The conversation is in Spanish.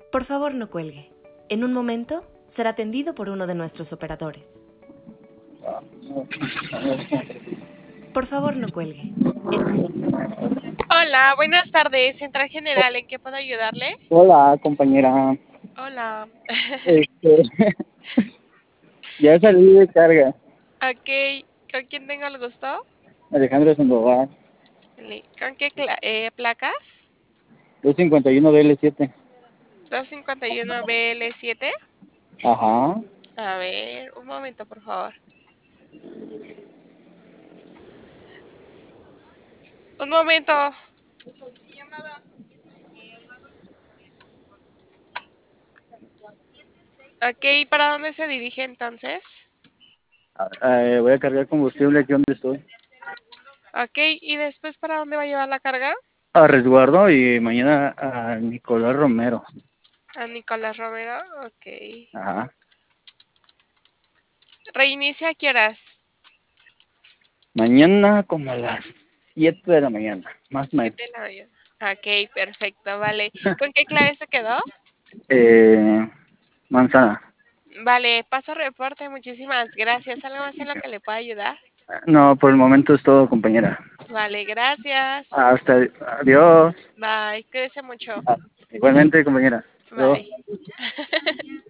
Por favor, no cuelgue. En un momento será atendido por uno de nuestros operadores. Por favor, no cuelgue. Hola, buenas tardes. Central General, ¿en qué puedo ayudarle? Hola, compañera. Hola. Este, ya salí de carga. Ok, ¿con quién tengo el gusto? Alejandro Sandoval, ¿Con qué placas? 251 DL7. 251BL7. Ajá. A ver, un momento, por favor. Un momento. Ok, ¿para dónde se dirige entonces? Voy a cargar combustible aquí donde estoy. Ok, ¿y después para dónde va a llevar la carga? A resguardo y mañana a Nicolás Romero. A Nicolás Romero. Ok. Ajá. ¿Reinicia a qué horas? Mañana como a las 7 de la mañana, más o menos. 7 de la mañana. Ok, perfecto, vale. ¿Con qué clave se quedó? Manzana. Vale, paso reporte, muchísimas gracias. ¿Algo más en lo que le pueda ayudar? No, por el momento es todo, compañera. Vale, gracias. Hasta, adiós. Bye, cuídese mucho. Igualmente, compañera. Adiós. Bye.